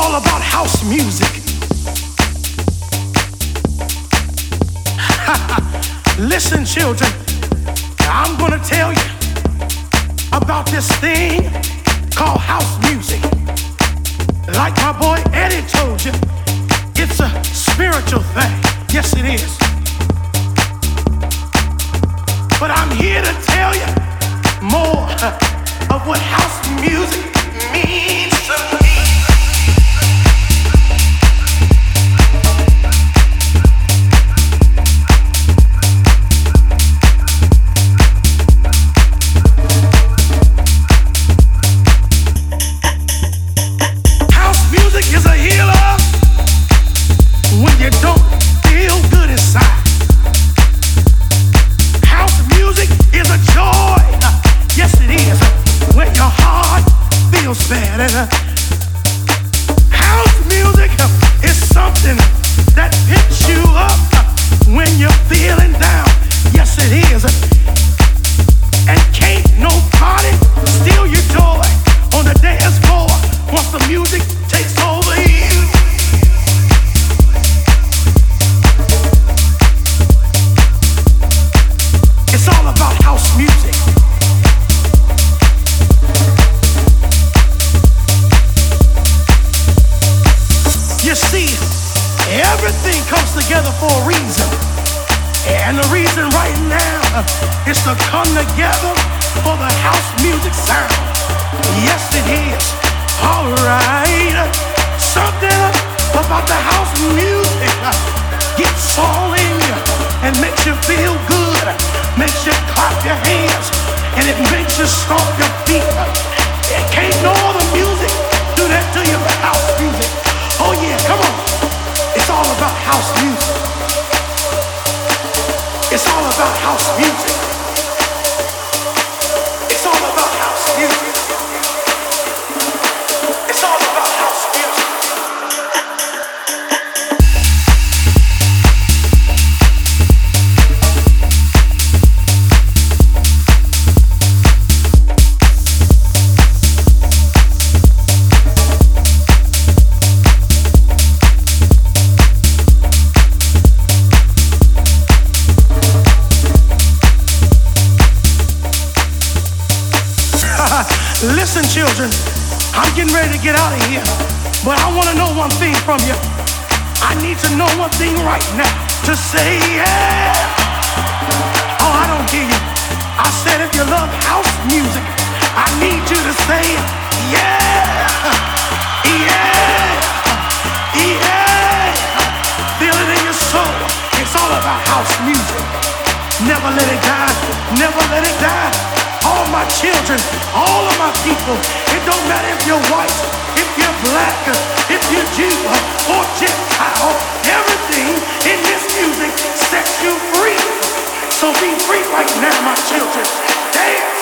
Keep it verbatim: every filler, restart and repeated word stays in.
all about house music. Listen, children, I'm gonna tell you about this thing called house music. Like my boy Eddie told you, it's a spiritual thing. Yes, it is. But I'm here to tell you more of what house music means to me. House music is something that picks you up when you're feeling down. Yes, it is. And can't nobody steal your joy on the dance floor once the music takes over you. It's all about house music. You see, everything comes together for a reason. And the reason right now is to come together for the house music sound. Yes, it is. Alright. Something about the house music gets all in you and makes you feel good. Makes you clap your hands and it makes you stomp your feet. It can't no other music do that to you but house music. Oh yeah, come on. It's all about house music. It's all about house music. It's all about house music. It's all about house music. Listen, children, I'm getting ready to get out of here, but I want to know one thing from you. I need to know one thing right now to say yeah. Oh, I don't hear you. I said if you love house music, I need you to say yeah. Yeah. Yeah. Feel it in your soul. It's all about house music. Never let it die. Never let it die. All my children, all of my people, it don't matter if you're white, if you're black, if you're Jew or Gentile, everything in this music sets you free. So be free right now, my children. Dance.